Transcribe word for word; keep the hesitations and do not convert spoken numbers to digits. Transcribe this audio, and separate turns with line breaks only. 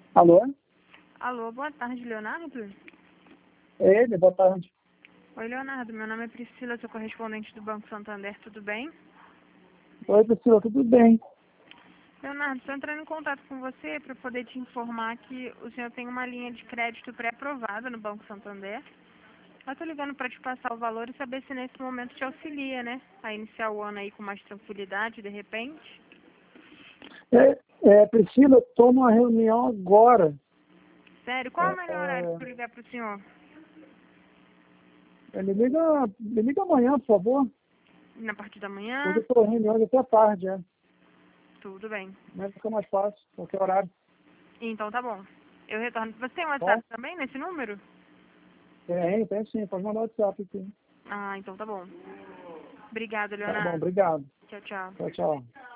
Alô?
Alô, boa tarde, Leonardo?
É ele, boa tarde.
Oi, Leonardo, meu nome é Priscila, sou correspondente do Banco Santander, tudo bem?
Oi, Priscila, tudo bem?
Leonardo, estou entrando em contato com você para poder te informar que o senhor tem uma linha de crédito pré-aprovada no Banco Santander. Eu estou ligando para te passar o valor e saber se nesse momento te auxilia, né? A iniciar o ano aí com mais tranquilidade, de repente.
É, é, Priscila, eu estou numa reunião agora.
Sério, qual é o melhor horário para eu ligar para o senhor?
É, me, liga, me liga amanhã, por favor.
Na parte da
Hoje eu
manhã?
estou em reunião até tarde, é.
Tudo bem.
Mas fica mais fácil, qualquer horário.
Então tá bom. Eu retorno. Você tem
Bom,
WhatsApp também nesse número?
tem, tem sim, pode mandar o WhatsApp aqui.
Ah, então tá bom. Obrigada,
Tá bom,
Leonardo.
obrigado.
Tchau, tchau.
Tchau, tchau.